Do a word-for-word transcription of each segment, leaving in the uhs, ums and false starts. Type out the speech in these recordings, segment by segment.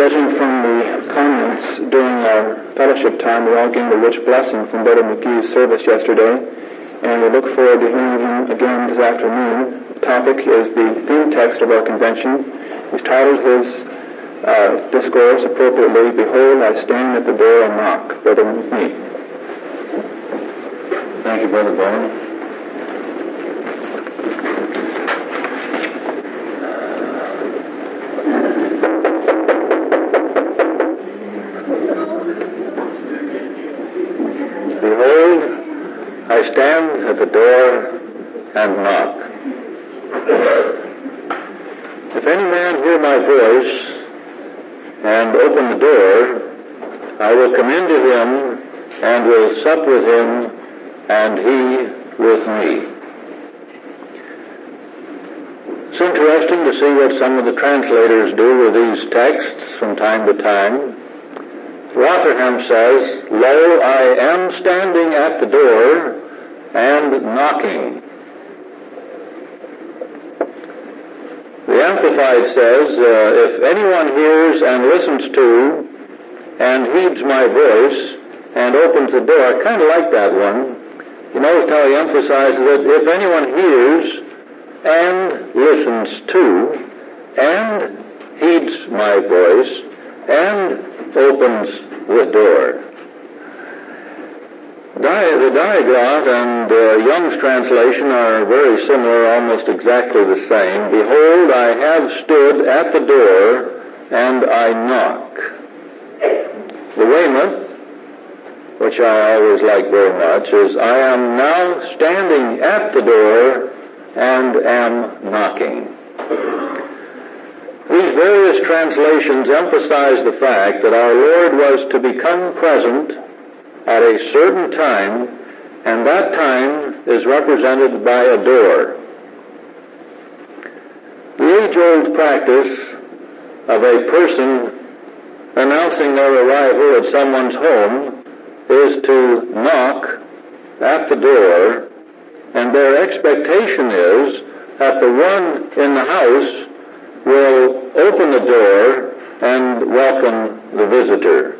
Judging from the comments during our fellowship time, we all gained a rich blessing from Brother McGee's service yesterday, and we look forward to hearing him again this afternoon. The topic is the theme text of our convention. He's titled his uh, discourse appropriately, "Behold, I stand at the door and knock." Brother McGee. Thank you, Brother Bowen. Behold, I stand at the door and knock. If any man hear my voice and open the door, I will come into him and will sup with him and he with me. It's interesting to see what some of the translators do with these texts from time to time. Rotherham says, "Lo, I am standing at the door and knocking." The Amplified says, uh, if anyone hears and listens to and heeds my voice and opens the door. I kind of like that one. You notice how he emphasizes that if anyone hears and listens to and heeds my voice and opens the door. Di- the Diaglott and uh, Young's translation are very similar, almost exactly the same. "Behold, I have stood at the door and I knock." The Weymouth, which I always like very much, is, "I am now standing at the door and am knocking." These various translations emphasize the fact that our Lord was to become present at a certain time, and that time is represented by a door. The age-old practice of a person announcing their arrival at someone's home is to knock at the door, and their expectation is that the one in the house will open the door and welcome the visitor.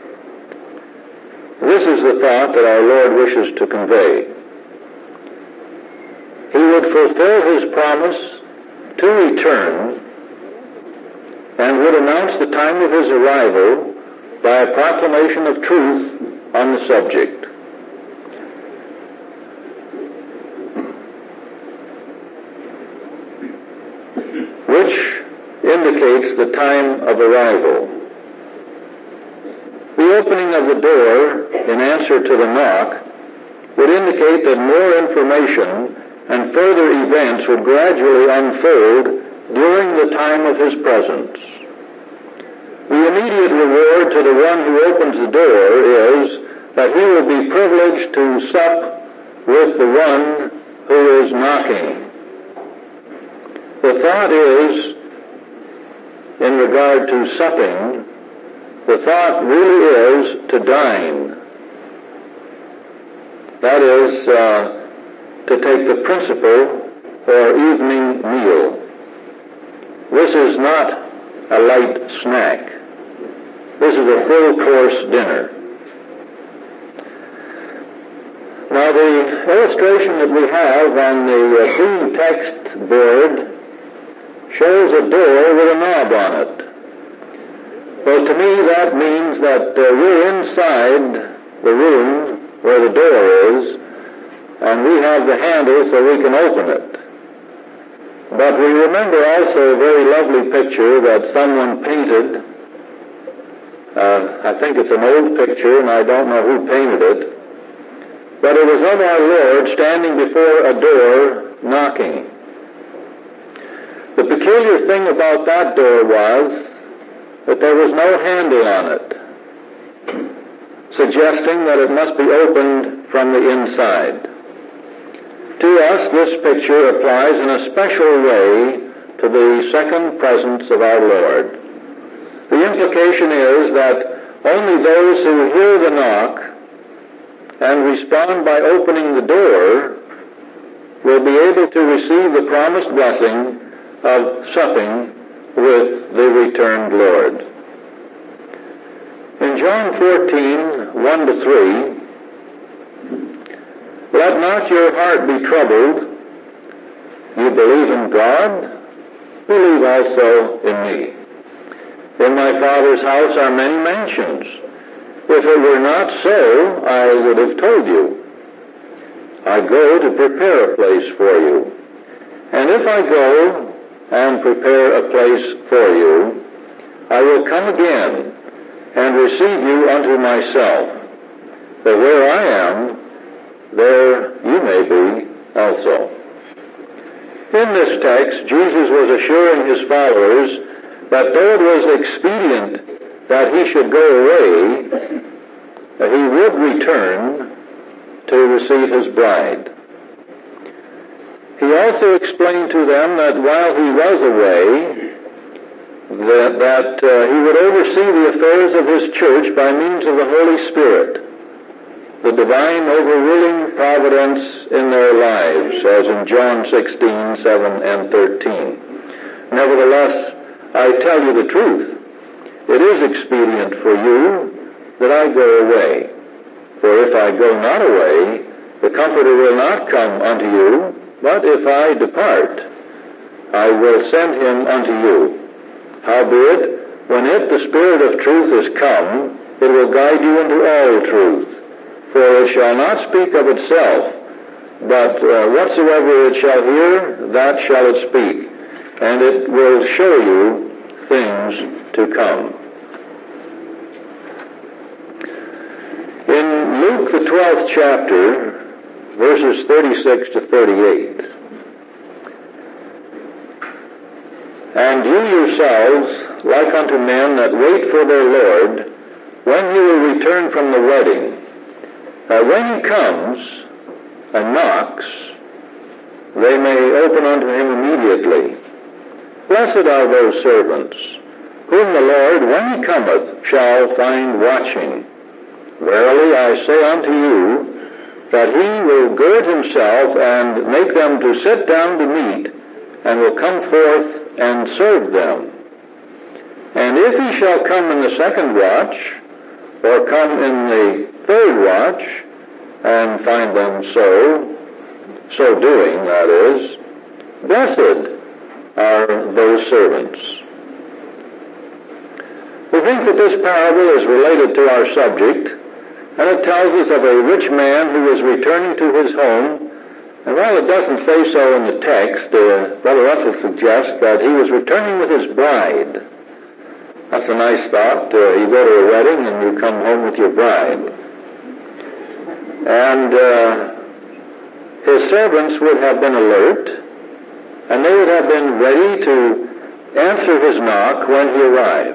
This is the thought that our Lord wishes to convey. He would fulfill his promise to return and would announce the time of his arrival by a proclamation of truth on the subject. Which indicates the time of arrival. The opening of the door in answer to the knock would indicate that more information and further events would gradually unfold during the time of his presence. The immediate reward to the one who opens the door is that he will be privileged to sup with the one who is knocking. The thought is, in regard to supping, the thought really is to dine. That is, uh, to take the principal or evening meal. This is not a light snack. This is a full-course dinner. Now, the illustration that we have on the uh, theme text board shows a door with a knob on it. Well, to me, that means that uh, we're inside the room where the door is, and we have the handle so we can open it. But we remember also a very lovely picture that someone painted. Uh, I think it's an old picture, and I don't know who painted it. But it was of our Lord standing before a door knocking. The peculiar thing about that door was that there was no handle on it, suggesting that it must be opened from the inside. To us, this picture applies in a special way to the second presence of our Lord. The implication is that only those who hear the knock and respond by opening the door will be able to receive the promised blessing of supping with the returned Lord. John fourteen, one to three, let not your heart be troubled. You believe in God, believe also in me. In my Father's house are many mansions. If it were not so, I would have told you. I go to prepare a place for you. And if I go and prepare a place for you, I will come again and receive you unto myself, that where I am, there you may be also. In this text, Jesus was assuring his followers that though it was expedient that he should go away, that he would return to receive his bride. He also explained to them that while he was away, that, that uh, he would oversee the affairs of his church by means of the Holy Spirit, the divine overruling providence in their lives, as in John sixteen, seven and thirteen. Nevertheless, I tell you the truth. It is expedient for you that I go away. For if I go not away, the Comforter will not come unto you, but if I depart, I will send him unto you. Howbeit, when it, the Spirit of truth, is come, it will guide you into all truth. For it shall not speak of itself, but uh, whatsoever it shall hear, that shall it speak, and it will show you things to come. In Luke, the twelfth chapter, verses thirty-six to thirty-eight, and you yourselves, like unto men that wait for their Lord, when he will return from the wedding, that when he comes and knocks, they may open unto him immediately. Blessed are those servants, whom the Lord, when he cometh, shall find watching. Verily I say unto you, that he will gird himself and make them to sit down to meat, and will come forth and serve them. And if he shall come in the second watch, or come in the third watch, and find them so, so doing, that is, blessed are those servants. We think that this parable is related to our subject, and it tells us of a rich man who was returning to his home. And while it doesn't say so in the text, uh, Brother Russell suggests that he was returning with his bride. That's a nice thought. Uh, you go to a wedding and you come home with your bride. And uh, his servants would have been alert, and they would have been ready to answer his knock when he arrived.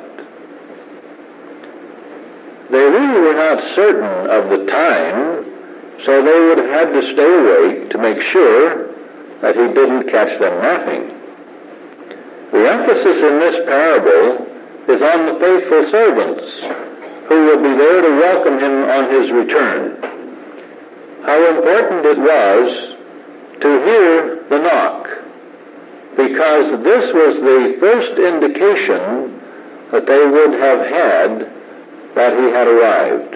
They really were not certain of the time, so they would have had to stay awake to make sure that he didn't catch them napping. The emphasis in this parable is on the faithful servants who would be there to welcome him on his return. How important it was to hear the knock, because this was the first indication that they would have had that he had arrived.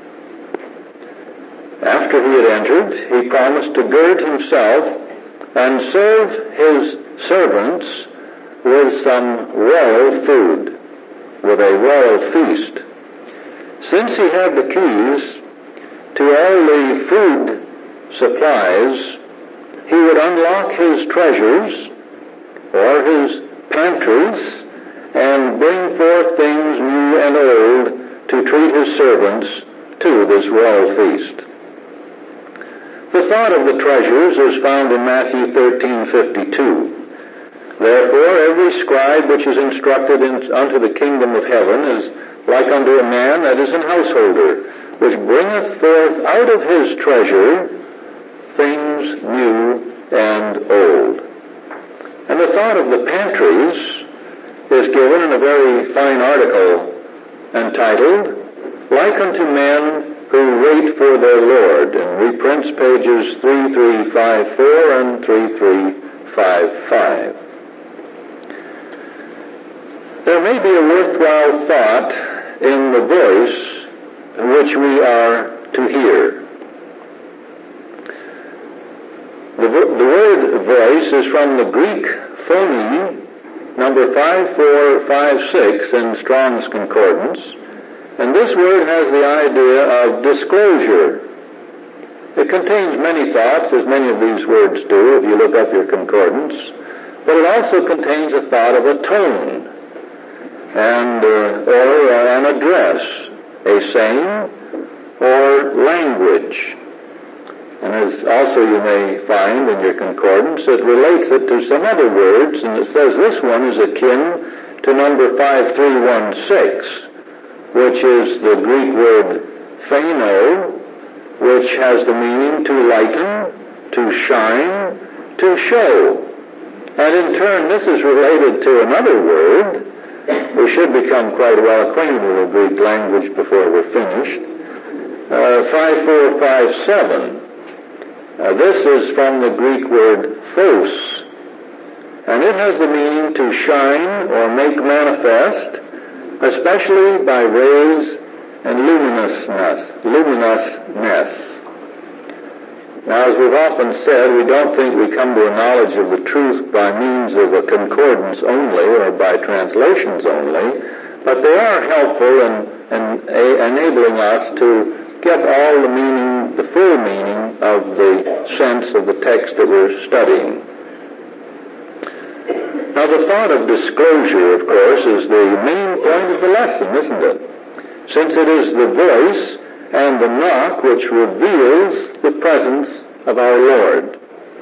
After he had entered, he promised to gird himself and serve his servants with some royal food, with a royal feast. Since he had the keys to all the food supplies, he would unlock his treasures or his pantries and bring forth things new and old to treat his servants to this royal feast. The thought of the treasures is found in Matthew thirteen fifty-two. Therefore every scribe which is instructed in, unto the kingdom of heaven is like unto a man that is an householder, which bringeth forth out of his treasure things new and old. And the thought of the pantries is given in a very fine article entitled, Like unto Men Who Wait for Their Lord, in reprints pages three three five four and three three five five. There may be a worthwhile thought in the voice which we are to hear. The, the word voice is from the Greek phone, number five four five six in Strong's Concordance, and this word has the idea of disclosure. It contains many thoughts, as many of these words do, if you look up your concordance, but it also contains a thought of a tone, and uh, or uh, an address, a saying, or language. And as also you may find in your concordance, it relates it to some other words, and it says this one is akin to number five three one six, which is the Greek word pheno, which has the meaning to lighten, to shine, to show. And in turn, this is related to another word. We should become quite well acquainted with the Greek language before we're finished. Uh, five four five seven. Uh, this is from the Greek word phos, and it has the meaning to shine or make manifest, especially by rays and luminousness. luminousness. Now, as we've often said, we don't think we come to a knowledge of the truth by means of a concordance only or by translations only, but they are helpful in, in a, enabling us to get all the meaning, the full meaning of the sense of the text that we're studying. Now, the thought of disclosure, of course, is the main point of the lesson, isn't it? Since it is the voice and the knock which reveals the presence of our Lord.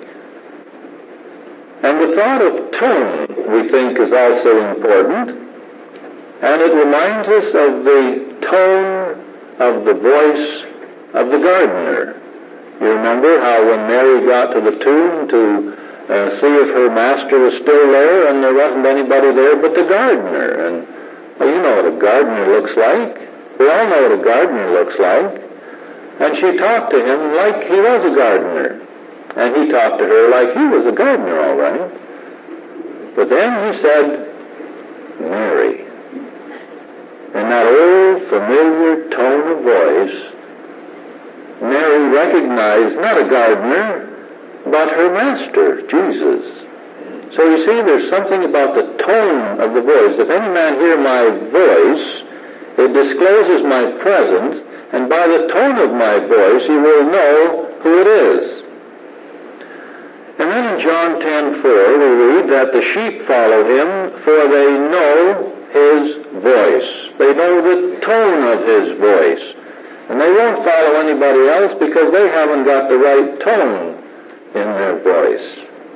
And the thought of tone, we think, is also important, and it reminds us of the tone of the voice of the gardener. You remember how when Mary got to the tomb to uh, see if her master was still there, and there wasn't anybody there but the gardener. And, well, you know what a gardener looks like. We all know what a gardener looks like. And she talked to him like he was a gardener. And he talked to her like he was a gardener, all right. But then he said, Mary. In that old familiar tone of voice, Mary recognized not a gardener, but her master, Jesus. So you see, there's something about the tone of the voice. If any man hear my voice, it discloses my presence, and by the tone of my voice he will know who it is. And then in John ten four we read that the sheep follow him, for they know his voice. They know the tone of his voice. And they won't follow anybody else because they haven't got the right tone in their voice.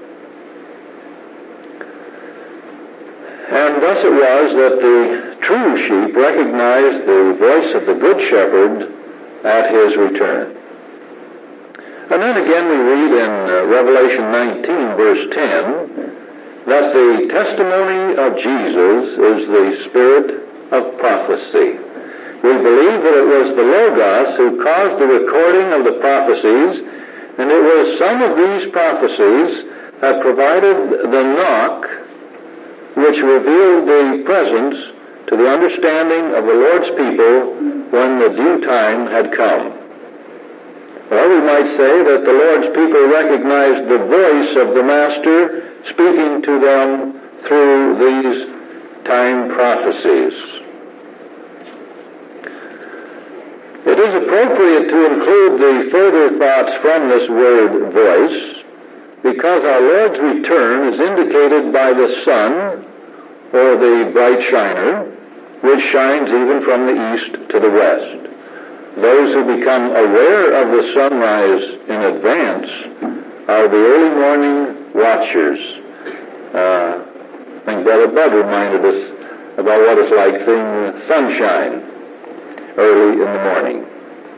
And thus it was that the true sheep recognized the voice of the Good Shepherd at his return. And then again we read in uh, Revelation nineteen, verse ten, that the testimony of Jesus is the spirit of prophecy. We believe that it was the Logos who caused the recording of the prophecies, and it was some of these prophecies that provided the knock which revealed the presence to the understanding of the Lord's people when the due time had come. Well, we might say that the Lord's people recognized the voice of the Master speaking to them through these time prophecies. It is appropriate to include the further thoughts from this word voice because our Lord's return is indicated by the sun, or the bright shiner, which shines even from the east to the west. Those who become aware of the sunrise in advance are the early morning watchers. Uh, I think Brother Bud reminded us about what it's like seeing the sunshine early in the morning.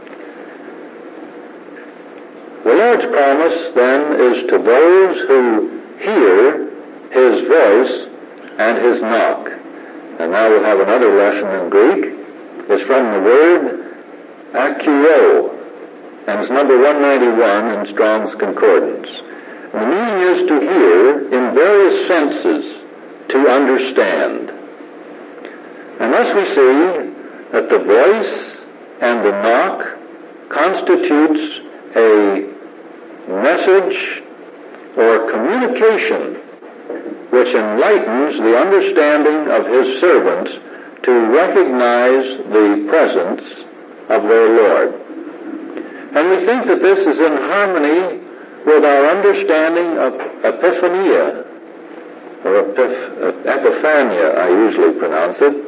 The Lord's promise, then, is to those who hear his voice and his knock. And now we'll have another lesson in Greek. It's from the word akouo, and it's number one ninety-one in Strong's Concordance. And the meaning is to hear in various senses, to understand. And thus we see that the voice and the knock constitutes a message or communication which enlightens the understanding of his servants to recognize the presence of their Lord. And we think that this is in harmony with our understanding of epiphania, or epiph- epiphania, I usually pronounce it,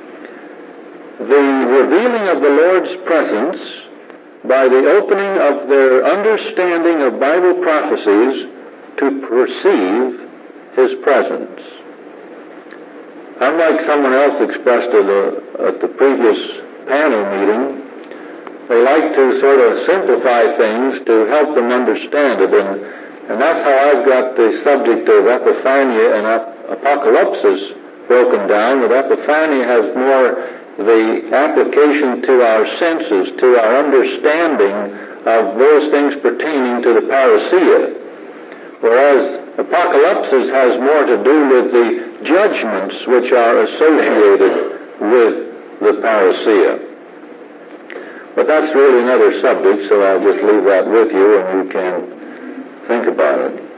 the revealing of the Lord's presence by the opening of their understanding of Bible prophecies to perceive his presence. Unlike someone else expressed it uh, at the previous panel meeting, they like to sort of simplify things to help them understand it, and, and that's how I've got the subject of epiphania and ap- apocalypse broken down, that epiphania has more the application to our senses, to our understanding of those things pertaining to the parousia, whereas apocalypse has more to do with the judgments which are associated with the parousia. But that's really another subject, so I'll just leave that with you and you can think about it.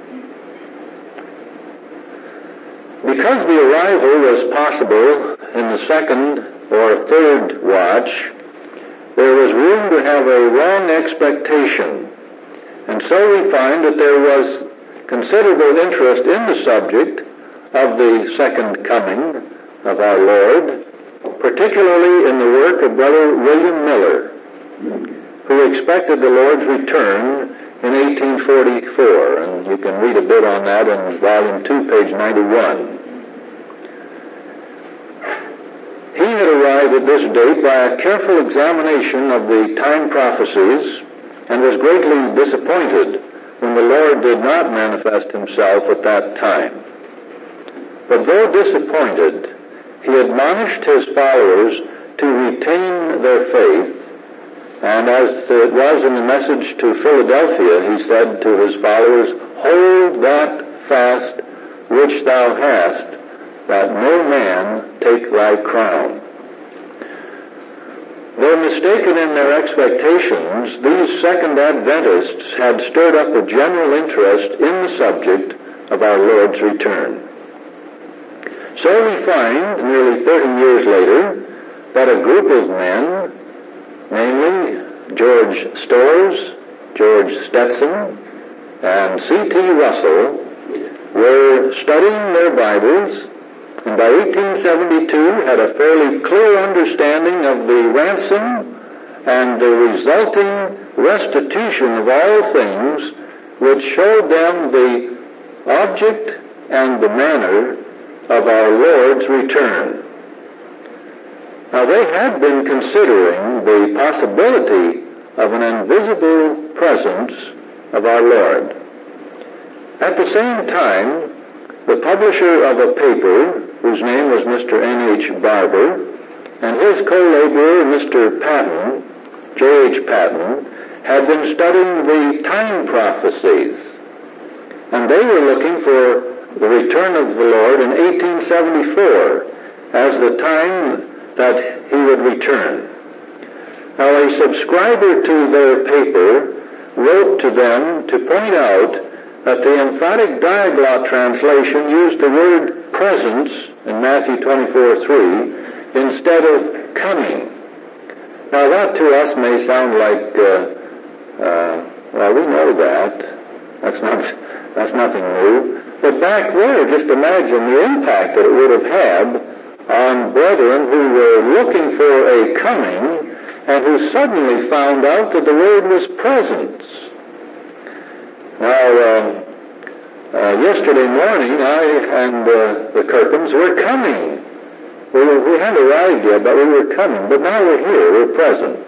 Because the arrival was possible in the second or third watch, there was room to have a wrong expectation. And so we find that there was considerable interest in the subject of the second coming of our Lord, particularly in the work of Brother William Miller, who expected the Lord's return in eighteen forty-four, and you can read a bit on that in volume two, page ninety-one. He had arrived at this date by a careful examination of the time prophecies and was greatly disappointed when the Lord did not manifest himself at that time. But though disappointed, he admonished his followers to retain their faith, and as it was in the message to Philadelphia, he said to his followers, "Hold that fast which thou hast, that no man take thy crown." Though mistaken in their expectations, these Second Adventists had stirred up a general interest in the subject of our Lord's return. So we find, nearly thirty years later, that a group of men, namely George Storrs, George Stetson, and C T Russell, were studying their Bibles, and by eighteen seventy-two had a fairly clear understanding of the ransom and the resulting restitution of all things, which showed them the object and the manner of our Lord's return. Now, they had been considering the possibility of an invisible presence of our Lord. At the same time, the publisher of a paper, whose name was Mister N H Barber, and his co-laborer, Mister Patton, J H Patton, had been studying the time prophecies, and they were looking for the return of the Lord in eighteen seventy-four as the time that he would return. Now, a subscriber to their paper wrote to them to point out that the emphatic Diaglott translation used the word presence in Matthew twenty-four three instead of coming. Now, that to us may sound like, uh, uh, well, we know that. That's not, that's nothing new. But back there, just imagine the impact that it would have had on brethren who were looking for a coming and who suddenly found out that the word was presence. Now, uh, uh, yesterday morning, I and uh, the Kirkhams were coming. We, were, we hadn't arrived yet, but we were coming. But now we're here, we're present.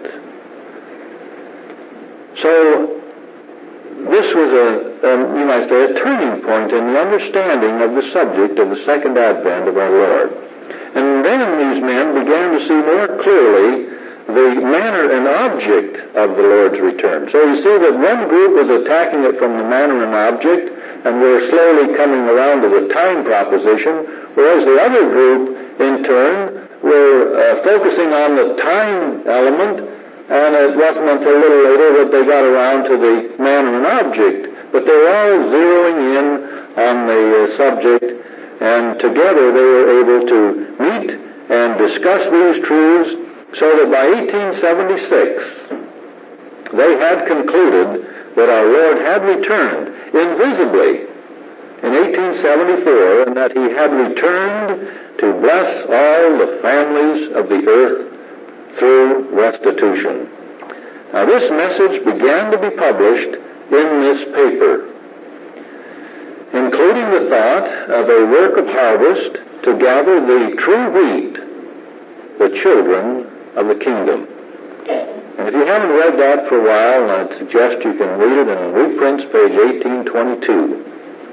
So, this was a, um, you might say, a turning point in the understanding of the subject of the second advent of our Lord. And then these men began to see more clearly the manner and object of the Lord's return. So you see that one group was attacking it from the manner and object, and we're slowly coming around to the time proposition, whereas the other group in turn, were uh, focusing on the time element, and it wasn't until a little later that they got around to the man and an object. But they were all zeroing in on the uh, subject, and together they were able to meet and discuss these truths, so that by eighteen seventy-six, they had concluded that our Lord had returned invisibly in eighteen seventy-four, and that he had returned to bless all the families of the earth through restitution. Now, this message began to be published in this paper, including the thought of a work of harvest to gather the true wheat, the children of the kingdom. And if you haven't read that for a while, I'd suggest you can read it in reprints, page eighteen twenty-two.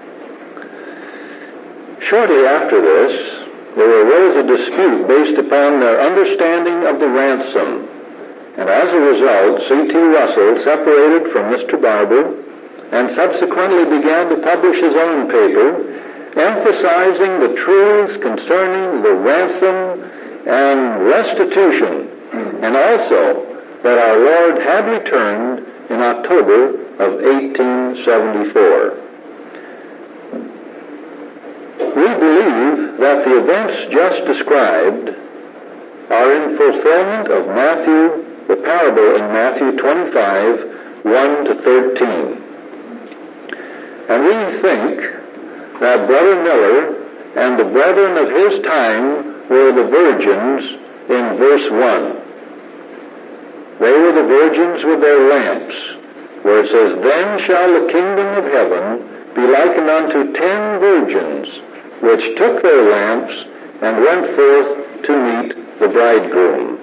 Shortly after this, there arose a dispute based upon their understanding of the ransom, and as a result, C T Russell separated from Mister Barber and subsequently began to publish his own paper, emphasizing the truths concerning the ransom and restitution, and also that our Lord had returned in October of eighteen seventy-four. We believe that the events just described are in fulfillment of Matthew, the parable in Matthew twenty-five, one to thirteen. And we think that Brother Miller and the brethren of his time were the virgins in verse one. They were the virgins with their lamps, where it says, "Then shall the kingdom of heaven be likened unto ten virgins, which took their lamps and went forth to meet the bridegroom."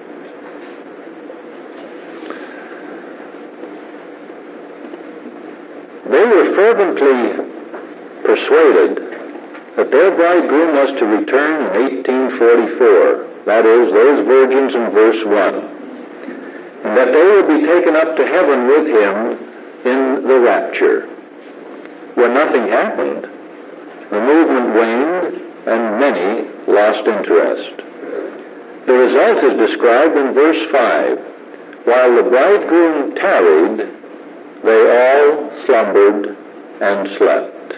They were fervently persuaded that their bridegroom was to return in eighteen forty-four, that is, those virgins in verse one, and that they would be taken up to heaven with him in the rapture. When nothing happened, the movement waned, and many lost interest. The result is described in verse five. While the bridegroom tarried, they all slumbered and slept.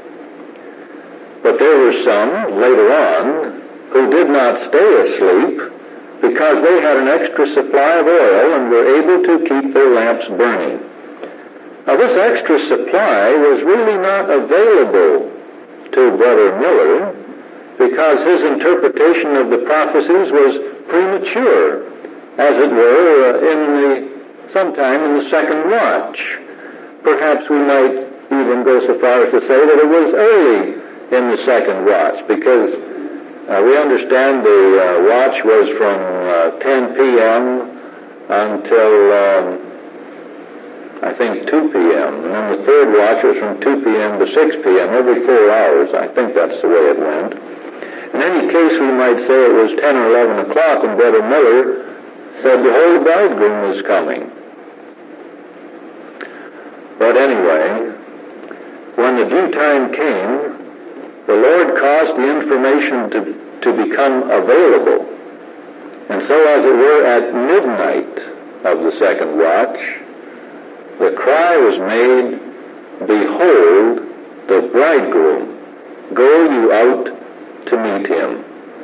But there were some, later on, who did not stay asleep because they had an extra supply of oil and were able to keep their lamps burning. Now, this extra supply was really not available to Brother Miller because his interpretation of the prophecies was premature, as it were, uh, in the sometime in the second watch. Perhaps we might even go so far as to say that it was early in the second watch, because uh, we understand the uh, watch was from uh, ten p.m. until um, I think two p.m. and then the third watch was from two p.m. to six p.m. every four hours. I think that's the way it went. In any case, we might say it was ten or eleven o'clock when Brother Miller said, "Behold, the bridegroom is coming." But anyway, when the due time came, the Lord caused the information to, to become available. And so, as it were, at midnight of the second watch, the cry was made, "Behold, the bridegroom, go you out to meet him."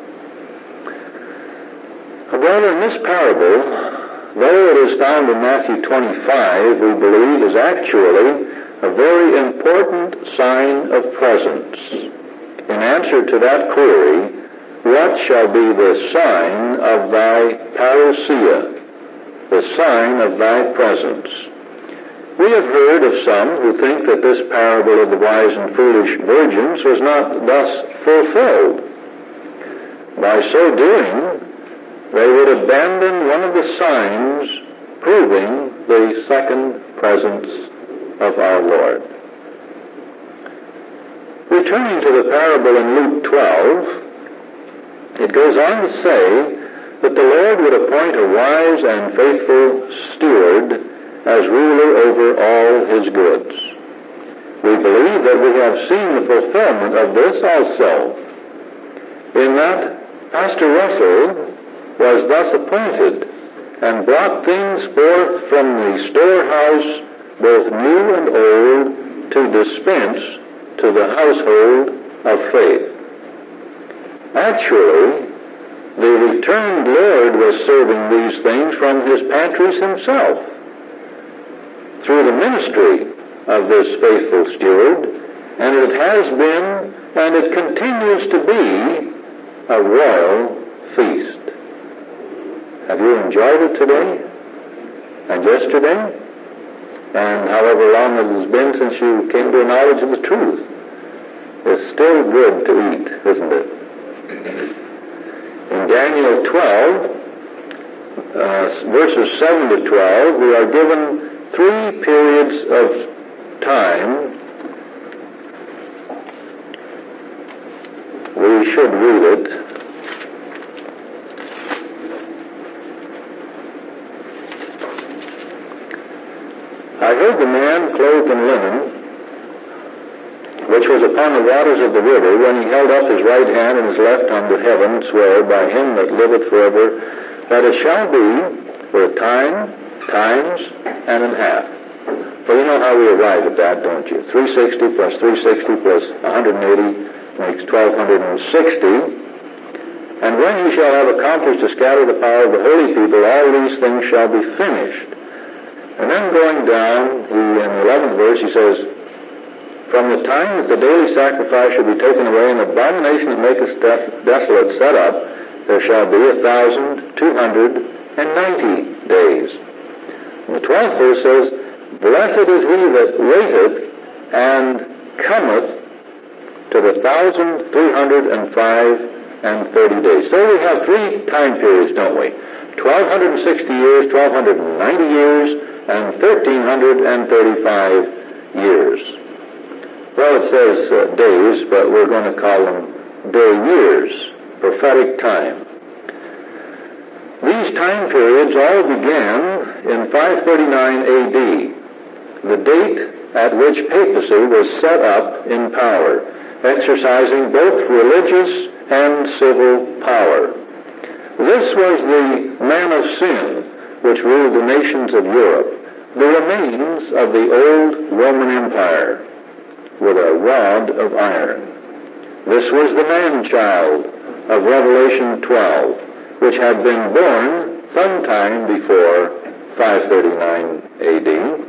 Well, in this parable, though it is found in Matthew twenty-five, we believe is actually a very important sign of presence. In answer to that query, what shall be the sign of thy parousia, the sign of thy presence? We have heard of some who think that this parable of the wise and foolish virgins was not thus fulfilled. By so doing, they would abandon one of the signs proving the second presence of our Lord. Returning to the parable in Luke twelve, it goes on to say that the Lord would appoint a wise and faithful steward as ruler over all his goods. We believe that we have seen the fulfillment of this also, in that Pastor Russell was thus appointed and brought things forth from the storehouse, both new and old, to dispense to the household of faith. Actually, the returned Lord was serving these things from his pantries himself through the ministry of this faithful steward, and it has been and it continues to be a royal feast. Have you enjoyed it today and yesterday and however long it has been since you came to a knowledge of the truth? It's still good to eat, isn't it? In Daniel twelve, uh, verses seven to twelve, we are given three periods of time. We should read it. I heard the man clothed in linen, which was upon the waters of the river, when he held up his right hand and his left unto heaven, swear by him that liveth forever, that it shall be for a time, times, and an half. Well, you know how we arrive at that, don't you? three sixty plus three sixty plus one hundred eighty makes twelve sixty. And when he shall have accomplished to scatter the power of the holy people, all these things shall be finished. And then going down, he, in the eleventh verse, he says, from the time that the daily sacrifice shall be taken away, and the abomination that maketh des- desolate set up, there shall be a thousand two hundred and ninety days. And the twelfth verse says, blessed is he that waiteth and cometh to the thousand three hundred and five and thirty days. So we have three time periods, don't we? twelve sixty years, twelve ninety years, and thirteen thirty-five years. Well, it says uh, days, but we're going to call them day years, prophetic time. These time periods all began in five thirty-nine A D, the date at which papacy was set up in power, exercising both religious and civil power. This was the man of sin which ruled the nations of Europe, the remains of the old Roman Empire, with a rod of iron. This was the man-child of Revelation twelve, which had been born sometime before five thirty-nine A D.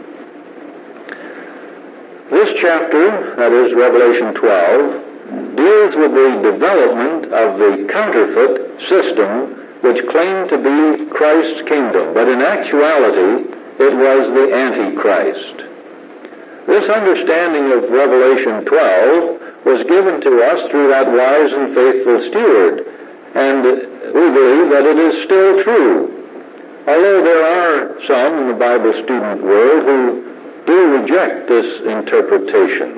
This chapter, that is Revelation twelve, deals with the development of the counterfeit system which claimed to be Christ's kingdom, but in actuality it was the Antichrist. This understanding of Revelation twelve was given to us through that wise and faithful steward, and we believe that it is still true. Although there are some in the Bible student world who do reject this interpretation.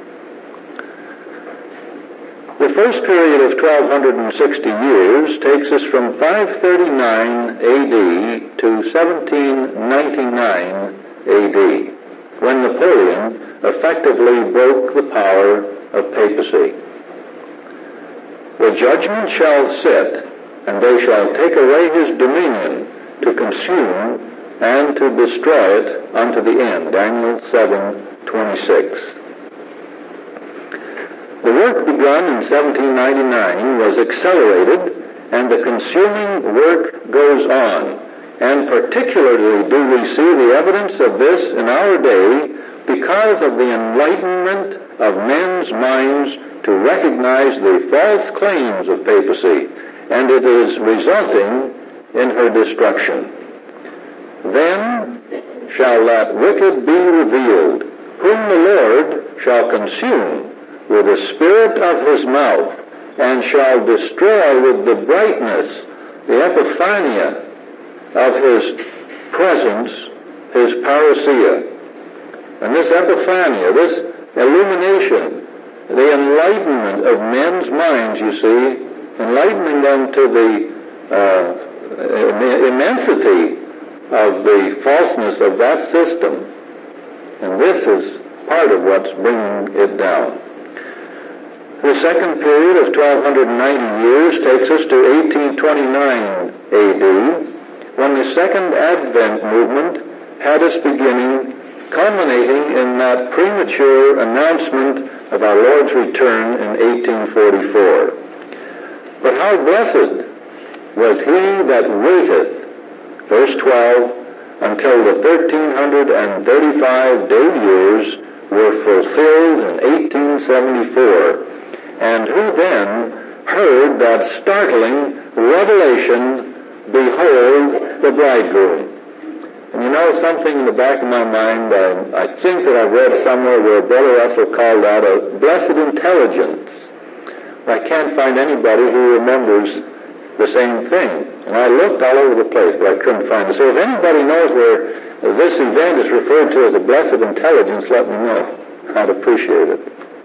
The first period of twelve sixty years takes us from five thirty-nine A D to seventeen ninety-nine A D, when Napoleon effectively broke the power of papacy. The judgment shall sit, and they shall take away his dominion to consume and to destroy it unto the end. Daniel seven twenty-six. The work begun in seventeen ninety-nine was accelerated, and the consuming work goes on. And particularly do we see the evidence of this in our day because of the enlightenment of men's minds to recognize the false claims of papacy, and it is resulting in her destruction. Then shall that wicked be revealed, whom the Lord shall consume with the spirit of his mouth, and shall destroy with the brightness, the epiphania of his presence, his parousia. And this epiphania, this illumination, the enlightenment of men's minds, you see, enlightening them to the uh, immensity of the falseness of that system. And this is part of what's bringing it down. The The second period of twelve ninety years takes us to eighteen twenty-nine A D, when the Second Advent movement had its beginning, culminating in that premature announcement of our Lord's return in eighteen forty-four. But how blessed was he that waiteth, verse twelve, until the thirteen thirty-five day years were fulfilled in eighteen seventy-four, and who then heard that startling revelation, behold the bridegroom. And you know, something in the back of my mind, I, I think that I've read somewhere where Brother Russell called that a blessed intelligence. I can't find anybody who remembers the same thing. And I looked all over the place, but I couldn't find it. So if anybody knows where this event is referred to as a blessed intelligence, let me know. I'd appreciate it.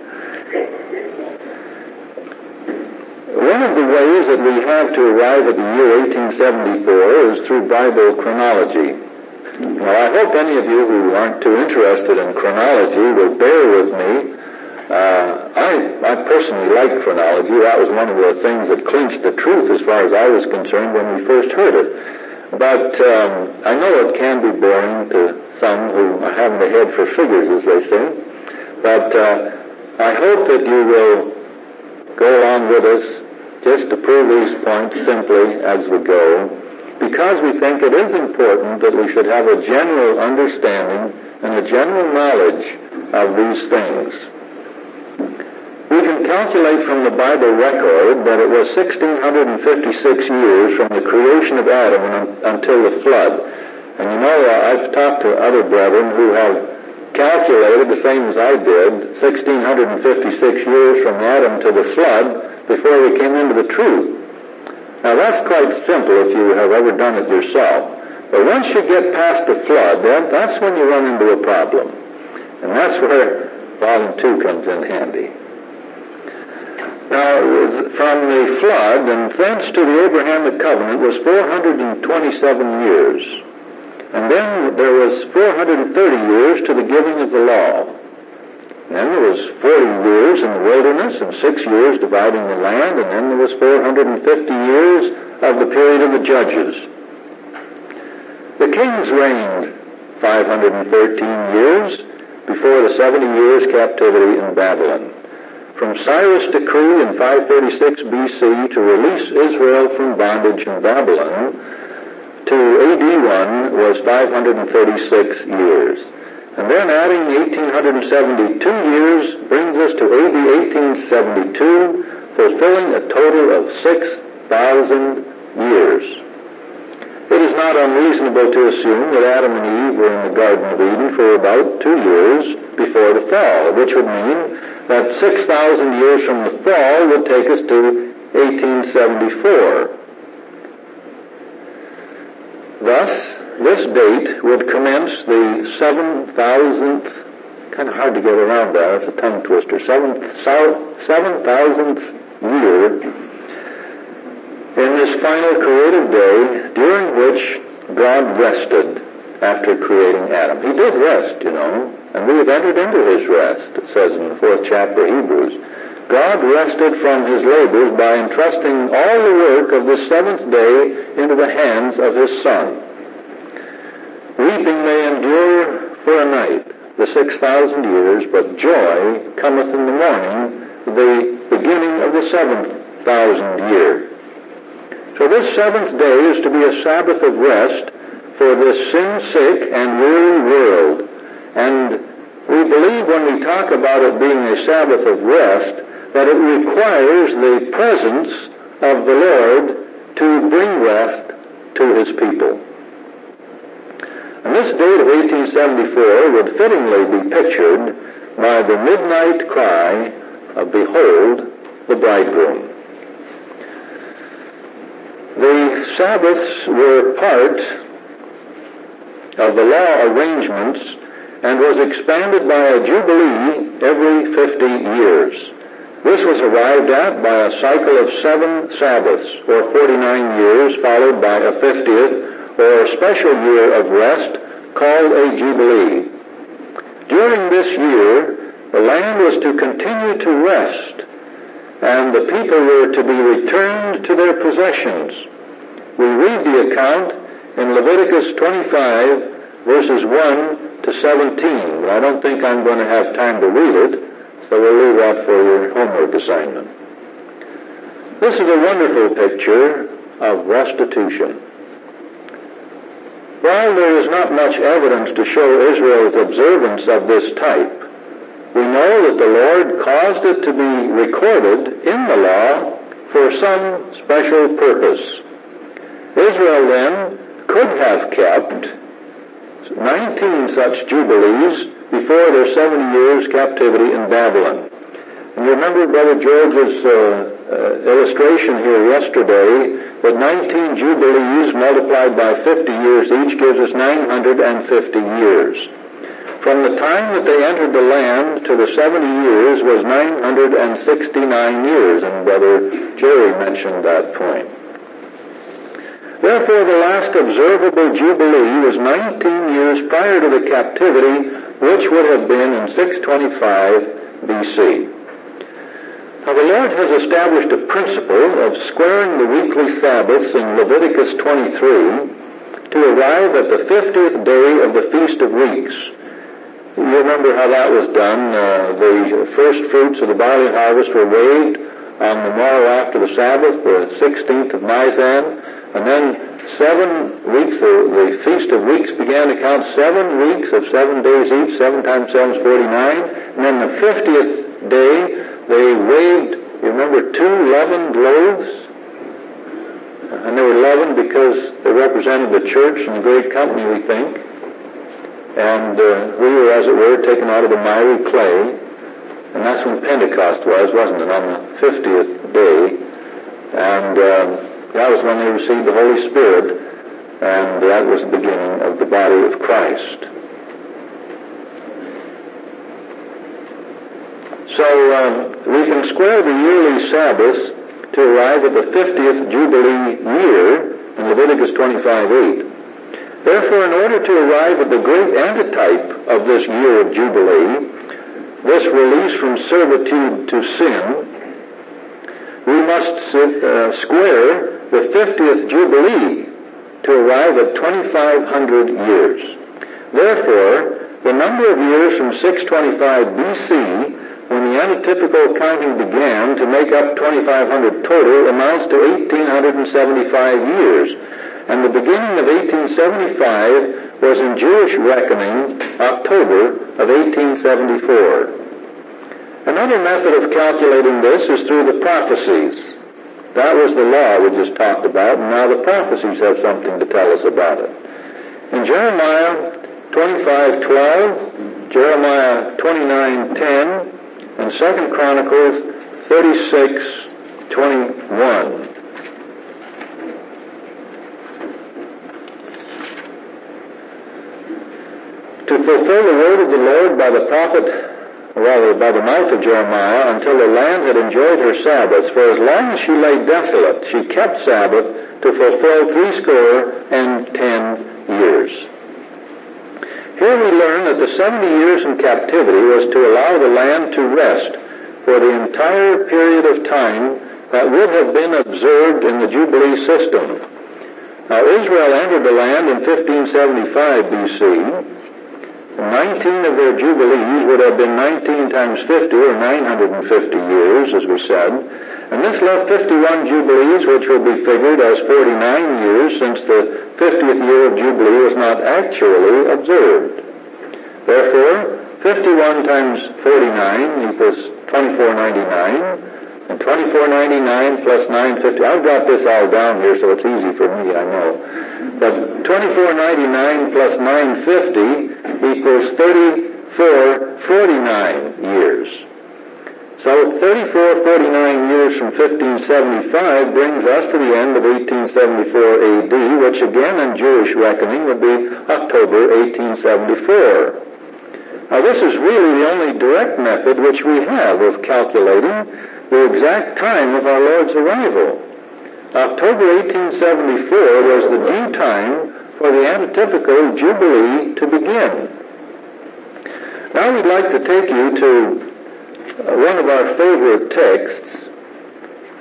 One of the ways that we have to arrive at the year eighteen seventy-four is through Bible chronology. Now, I hope any of you who aren't too interested in chronology will bear with me. Uh, I, I personally like chronology. That was one of the things that clinched the truth as far as I was concerned when we first heard it. But um, I know it can be boring to some who haven't a head for figures, as they say. But uh, I hope that you will go along with us just to prove these points simply as we go, because we think it is important that we should have a general understanding and a general knowledge of these things. We can calculate from the Bible record that it was one thousand six hundred fifty-six years from the creation of Adam until the flood. And you know, I've talked to other brethren who have calculated the same as I did, one thousand six hundred fifty-six years from Adam to the flood before we came into the truth. Now that's quite simple if you have ever done it yourself. But once you get past the flood, then that's when you run into a problem. And that's where volume two comes in handy. Now, from the flood and thence to the Abrahamic covenant was four hundred twenty-seven years. And then there was four hundred thirty years to the giving of the law. And then there was forty years in the wilderness and six years dividing the land, and then there was four hundred fifty years of the period of the judges. The kings reigned five hundred thirteen years before the seventy years captivity in Babylon. From Cyrus' decree in five thirty-six B C to release Israel from bondage in Babylon to A D one was five hundred thirty-six years. And then adding eighteen seventy-two years brings us to A D eighteen seventy-two, fulfilling a total of six thousand years. It is not unreasonable to assume that Adam and Eve were in the Garden of Eden for about two years before the fall, which would mean that six thousand years from the fall would take us to eighteen seventy-four. Thus, this date would commence the seven thousandth, kind of hard to get around that, it's a tongue twister, seven thousandth year in this final creative day, during which God rested after creating Adam. He did rest, you know, and we have entered into his rest, it says in the fourth chapter of Hebrews. God rested from his labors by entrusting all the work of the seventh day into the hands of his Son. Weeping may endure for a night, the six thousand years, but joy cometh in the morning, the beginning of the seventh thousand year. So this seventh day is to be a Sabbath of rest for this sin-sick and weary world. And we believe when we talk about it being a Sabbath of rest, that it requires the presence of the Lord to bring rest to his people. And this date of eighteen seventy-four would fittingly be pictured by the midnight cry of, "Behold, the bridegroom." The Sabbaths were part of the law arrangements and was expanded by a jubilee every fifty years. This was arrived at by a cycle of seven Sabbaths, or forty-nine years, followed by a fiftieth, or special year of rest, called a jubilee. During this year, the land was to continue to rest, and the people were to be returned to their possessions. We read the account in Leviticus twenty-five, verses one to seventeen. But I don't think I'm going to have time to read it, so we'll leave that for your homework assignment. This is a wonderful picture of restitution. While there is not much evidence to show Israel's observance of this type, we know that the Lord caused it to be recorded in the law for some special purpose. Israel then could have kept nineteen such jubilees before their seventy years captivity in Babylon. And you remember Brother George's uh, uh, illustration here yesterday that nineteen jubilees multiplied by fifty years each gives us nine hundred fifty years. From the time that they entered the land to the seventy years was nine hundred sixty-nine years, and Brother Jerry mentioned that point. Therefore, the last observable jubilee was nineteen years prior to the captivity, which would have been in six twenty-five B C. Now, the Lord has established a principle of squaring the weekly Sabbaths in Leviticus twenty-three to arrive at the fiftieth day of the Feast of Weeks. You remember how that was done. Uh, the first fruits of the barley harvest were weighed on the morrow after the Sabbath, the sixteenth of Nisan, and then seven weeks, the, the Feast of Weeks began to count seven weeks of seven days each, seven times seven is forty-nine, and then the fiftieth day they weighed, you remember, two leavened loaves, and they were leavened because they represented the church and the great company, we think. And uh, we were, as it were, taken out of the miry clay. And that's when Pentecost was, wasn't it, on the fiftieth day. And um, that was when they received the Holy Spirit. And that was the beginning of the body of Christ. So um, we can square the yearly Sabbaths to arrive at the fiftieth Jubilee year in Leviticus twenty-five eight. Therefore, in order to arrive at the great antitype of this year of Jubilee, this release from servitude to sin, we must uh, square the fiftieth Jubilee to arrive at twenty-five hundred years. Therefore, the number of years from six twenty-five B C, when the antitypical counting began to make up twenty-five hundred total, amounts to eighteen seventy-five years. And the beginning of eighteen seventy-five was in Jewish reckoning October of eighteen seventy-four. Another method of calculating this is through the prophecies. That was the law we just talked about, and now the prophecies have something to tell us about it. In Jeremiah twenty-five twelve, Jeremiah twenty-nine ten, and Second Chronicles thirty-six twenty-one. To fulfill the word of the Lord by the prophet, or rather by the mouth of Jeremiah, until the land had enjoyed her Sabbaths. For as long as she lay desolate, she kept Sabbath to fulfill threescore and ten years. Here we learn that the seventy years in captivity was to allow the land to rest for the entire period of time that would have been observed in the Jubilee system. Now, Israel entered the land in fifteen seventy-five B C. nineteen of their jubilees would have been nineteen times fifty, or nine hundred fifty years, as we said. And this left fifty-one jubilees, which will be figured as forty-nine years, since the fiftieth year of Jubilee was not actually observed. Therefore, fifty-one times forty-nine equals twenty-four ninety-nine, and twenty-four ninety-nine plus nine fifty. I've got this all down here, so it's easy for me, I know. But twenty-four ninety-nine plus nine fifty equals thirty-four forty-nine years. So thirty-four forty-nine years from fifteen seventy-five brings us to the end of eighteen seventy-four A D, which again in Jewish reckoning would be October eighteen seventy-four. Now, this is really the only direct method which we have of calculating the exact time of our Lord's arrival. October eighteen seventy-four was the due time for the antitypical Jubilee to begin. Now we'd like to take you to one of our favorite texts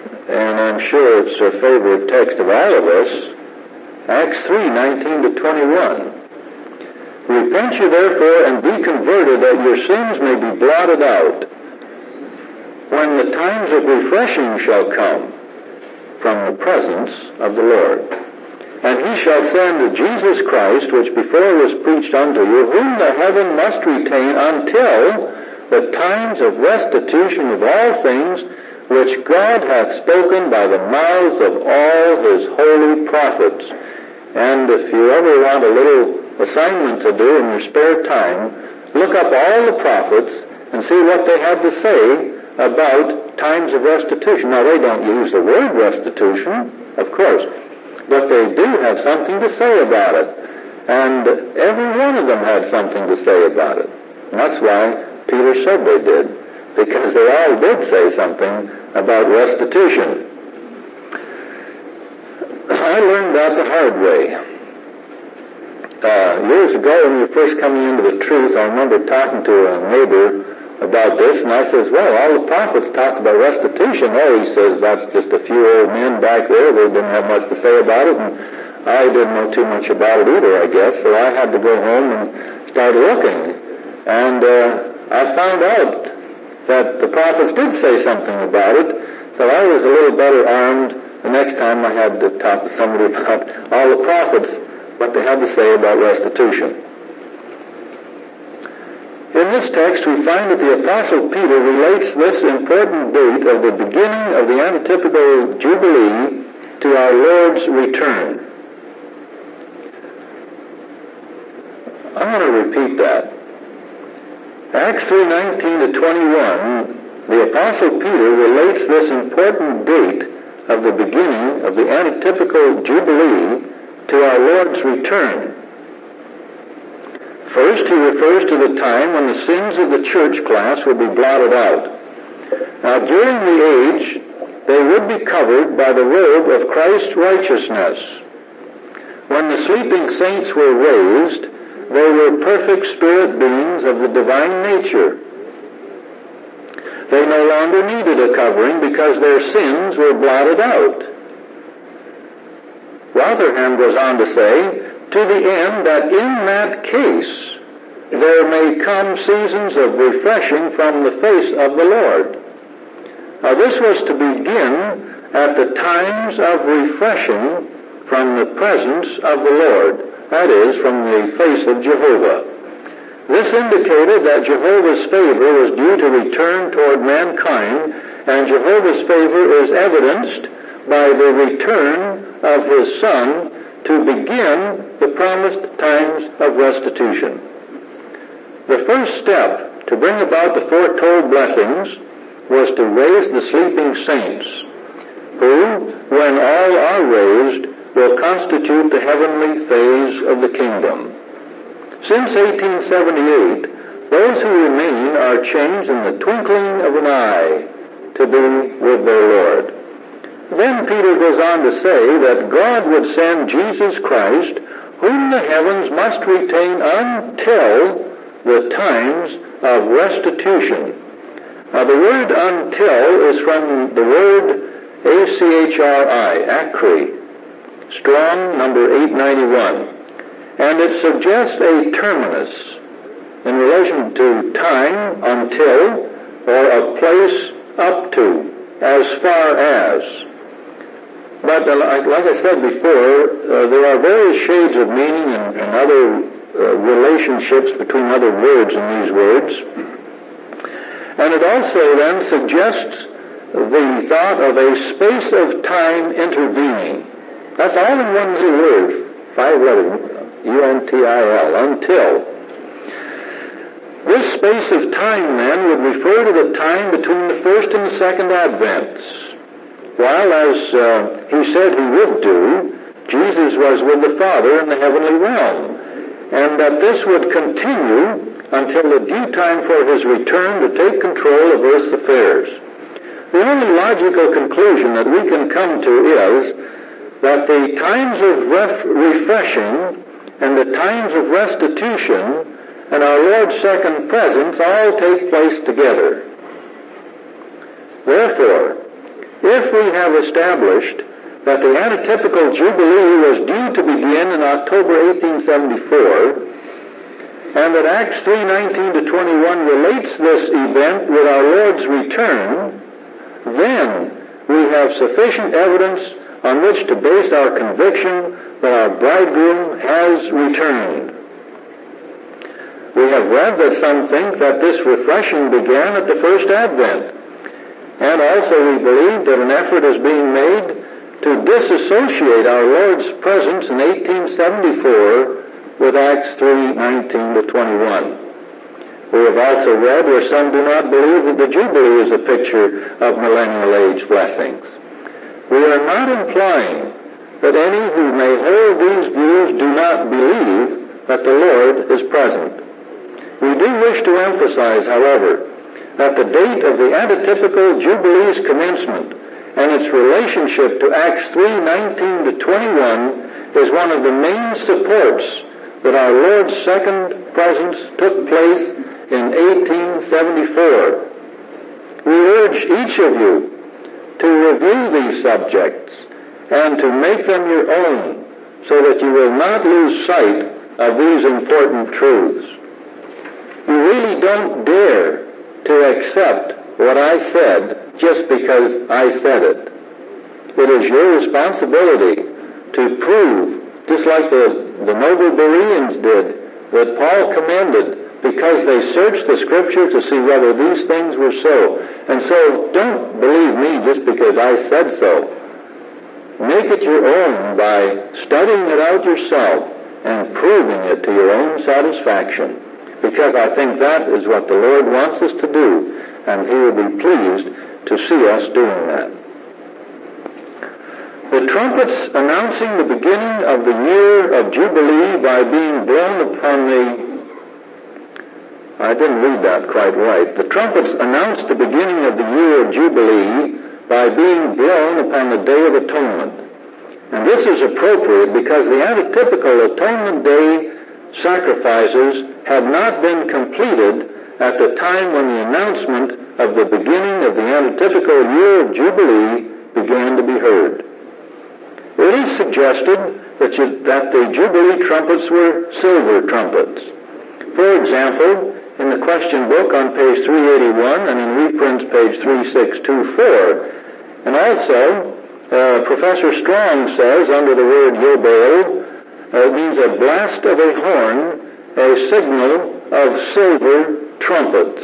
and I'm sure it's a favorite text of all of us, Acts three, nineteen to twenty-one. Repent you therefore and be converted, that your sins may be blotted out, when the times of refreshing shall come from the presence of the Lord. And he shall send Jesus Christ, which before was preached unto you, whom the heaven must retain until the times of restitution of all things, which God hath spoken by the mouths of all his holy prophets. And if you ever want a little assignment to do in your spare time, look up all the prophets and see what they had to say about times of restitution. Now, they don't use the word restitution, of course, but they do have something to say about it. And every one of them had something to say about it. And that's why Peter said they did, because they all did say something about restitution. I learned that the hard way. Uh, years ago, when we were first coming into the truth, I remember talking to a neighbor about this, and I says, well, all the prophets talked about restitution. Oh, he says, that's just a few old men back there. They didn't have much to say about it, and I didn't know too much about it either, I guess, so I had to go home and start looking. And uh, I found out that the prophets did say something about it, so I was a little better armed the next time I had to talk to somebody about all the prophets, what they had to say about restitution. In this text, we find that the Apostle Peter relates this important date of the beginning of the antitypical Jubilee to our Lord's return. I'm going to repeat that. Acts three, nineteen to twenty-one, the Apostle Peter relates this important date of the beginning of the antitypical Jubilee to our Lord's return. First, he refers to the time when the sins of the church class will be blotted out. Now, during the age, they would be covered by the robe of Christ's righteousness. When the sleeping saints were raised, they were perfect spirit beings of the divine nature. They no longer needed a covering because their sins were blotted out. Rotherham goes on to say, to the end that in that case there may come seasons of refreshing from the face of the Lord. Now, this was to begin at the times of refreshing from the presence of the Lord, that is, from the face of Jehovah. This indicated that Jehovah's favor was due to return toward mankind, and Jehovah's favor is evidenced by the return of his Son to begin the promised times of restitution. The first step to bring about the foretold blessings was to raise the sleeping saints, who, when all are raised, will constitute the heavenly phase of the kingdom. Since eighteen seventy-eight, those who remain are changed in the twinkling of an eye to be with their Lord. Then Peter goes on to say that God would send Jesus Christ, whom the heavens must retain until the times of restitution. Now, the word until is from the word A C H R I, acri, Strong number eight ninety-one, and it suggests a terminus in relation to time, until, or a place up to, as far as. But uh, like I said before, uh, there are various shades of meaning and, and other uh, relationships between other words in these words. And it also then suggests the thought of a space of time intervening. That's all in one little word, five letters, U N T I L, until. This space of time, then, would refer to the time between the first and the second advents. While, as uh, he said he would do, Jesus was with the Father in the heavenly realm, and that this would continue until the due time for his return to take control of earth's affairs. The only logical conclusion that we can come to is that the times of ref- refreshing and the times of restitution and our Lord's second presence all take place together. Therefore, if we have established that the antitypical Jubilee was due to begin in October eighteen seventy-four, and that Acts three nineteen to twenty-one relates this event with our Lord's return, then we have sufficient evidence on which to base our conviction that our bridegroom has returned. We have read that some think that this refreshing began at the first advent, and also we believe that an effort is being made to disassociate our Lord's presence in eighteen seventy-four with Acts three nineteen to twenty-one. We have also read where some do not believe that the Jubilee is a picture of millennial age blessings. We are not implying that any who may hold these views do not believe that the Lord is present. We do wish to emphasize, however, that the date of the antitypical Jubilee's commencement and its relationship to Acts three nineteen to twenty-one is one of the main supports that our Lord's second presence took place in eighteen seventy-four. We urge each of you to review these subjects and to make them your own so that you will not lose sight of these important truths. You really don't dare to accept what I said just because I said it. It is your responsibility to prove, just like the, the noble Bereans did, that Paul commended because they searched the Scripture to see whether these things were so. And so don't believe me just because I said so. Make it your own by studying it out yourself and proving it to your own satisfaction, because I think that is what the Lord wants us to do, and He will be pleased to see us doing that. The trumpets announcing the beginning of the year of Jubilee by being blown upon the... I didn't read that quite right. The trumpets announced the beginning of the year of Jubilee by being blown upon the Day of Atonement. And this is appropriate because the antitypical Atonement Day sacrifices had not been completed at the time when the announcement of the beginning of the antitypical year of Jubilee began to be heard. It is suggested that, you, that the Jubilee trumpets were silver trumpets. For example, in the question book on page three eighty-one and in reprints page three six two four. And also, uh, Professor Strong says under the word yobel, uh, it means a blast of a horn, a signal of silver trumpets.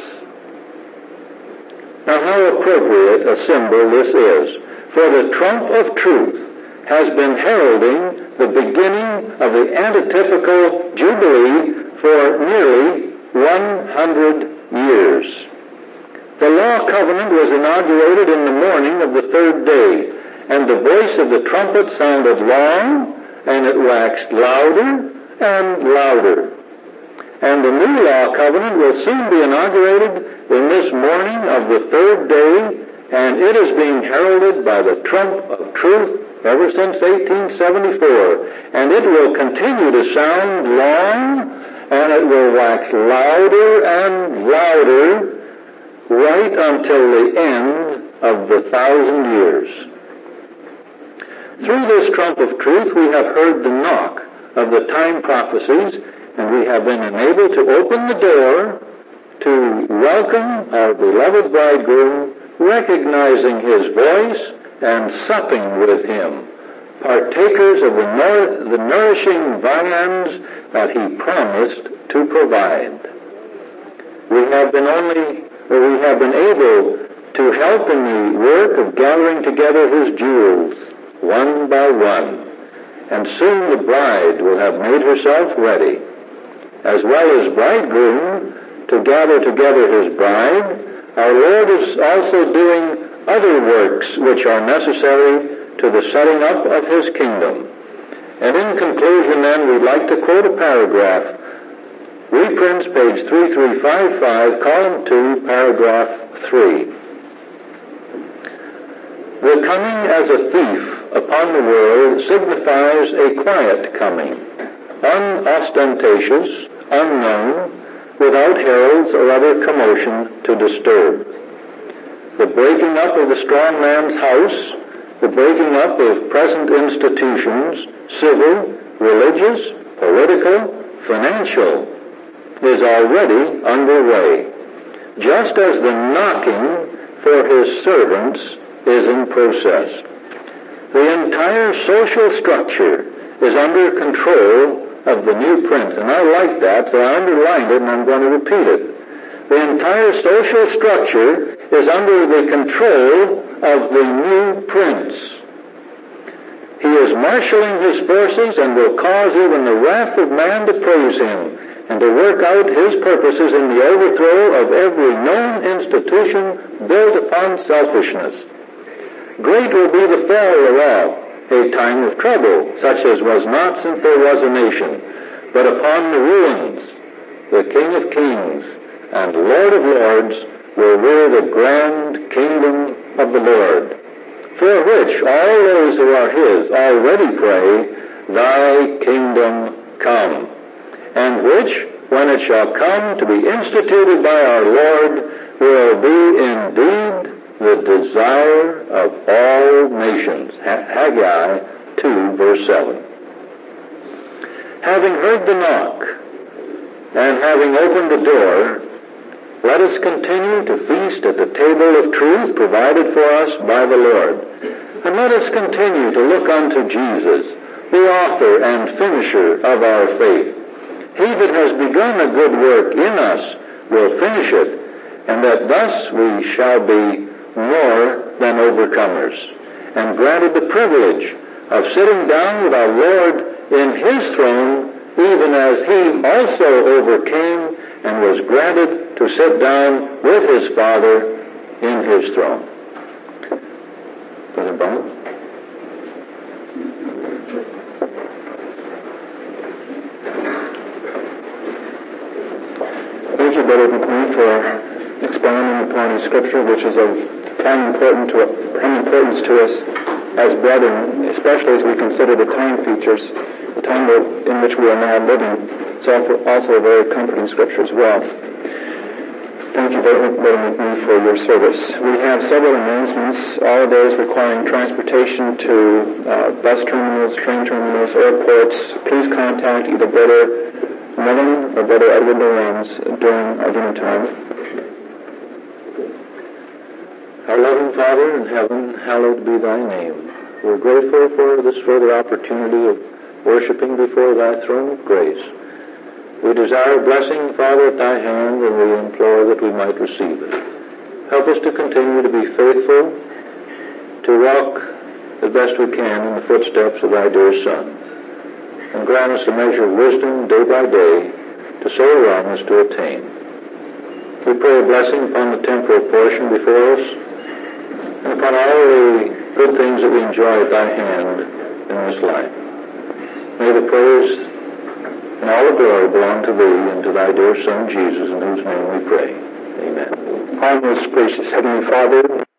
Now how appropriate a symbol this is, for the trump of truth has been heralding the beginning of the antitypical Jubilee for nearly one hundred years. The law covenant was inaugurated in the morning of the third day, and the voice of the trumpet sounded long, and it waxed louder and louder. And the new law covenant will soon be inaugurated in this morning of the third day, and it is being heralded by the trump of truth ever since eighteen seventy-four, and it will continue to sound long, and it will wax louder and louder right until the end of the thousand years. Through this trump of truth, we have heard the knock of the time prophecies, and we have been enabled to open the door to welcome our beloved bridegroom, recognizing his voice and supping with him, partakers of the, nour- the nourishing viands that he promised to provide. We have been only, or we have been able to help in the work of gathering together his jewels, one by one, and soon the bride will have made herself ready, as well as bridegroom to gather together his bride. Our Lord is also doing other works which are necessary to the setting up of his kingdom. And in conclusion, then, we'd like to quote a paragraph. Reprints page three three five five, column two, paragraph three. The coming as a thief upon the world signifies a quiet coming, unostentatious, unknown, without heralds or other commotion to disturb. The breaking up of the strong man's house the breaking up of present institutions, civil, religious, political, financial, is already underway, just as the knocking for his servants is in process. The entire social structure is under control of the new prince, and I like that, so I underlined it and I'm going to repeat it. The entire social structure is under the control of the new prince. He is marshaling his forces and will cause even the wrath of man to praise him and to work out his purposes in the overthrow of every known institution built upon selfishness. Great will be the fall thereof, a time of trouble, such as was not since there was a nation, but upon the ruins, the King of kings and Lord of lords will rule the grand kingdom of the Lord, for which all those who are his already pray, Thy kingdom come, and which, when it shall come to be instituted by our Lord, will be indeed the desire of all nations. Haggai two, verse seven. Having heard the knock, and having opened the door, let us continue to feast at the table of truth provided for us by the Lord. And let us continue to look unto Jesus, the author and finisher of our faith. He that has begun a good work in us will finish it, and that thus we shall be more than overcomers, and granted the privilege of sitting down with our Lord in his throne, even as he also overcame and was granted to sit down with his Father in his throne. Brother Brown? Thank you, Brother McNee, for expounding upon a scripture which is of prime importance to, prime importance to us as brethren, especially as we consider the time features, the time in which we are now living. It's also a very comforting scripture as well. Thank you, Brother McNee, for your service. We have several announcements, all of those requiring transportation to uh, bus terminals, train terminals, airports. Please contact either Brother Millen or Brother Edward Lorenz during our dinner time. Our loving Father in heaven, hallowed be thy name. We're grateful for this further opportunity of worshiping before thy throne of grace. We desire blessing, Father, at thy hand, and we implore that we might receive it. Help us to continue to be faithful, to walk as best we can in the footsteps of thy dear Son, and grant us a measure of wisdom day by day to so run as to attain. We pray a blessing upon the temporal portion before us, and upon all the good things that we enjoy at thy hand in this life. May the praise and all the glory belong to thee and to thy dear Son, Jesus, in whose name we pray. Amen. Our most gracious Heavenly Father,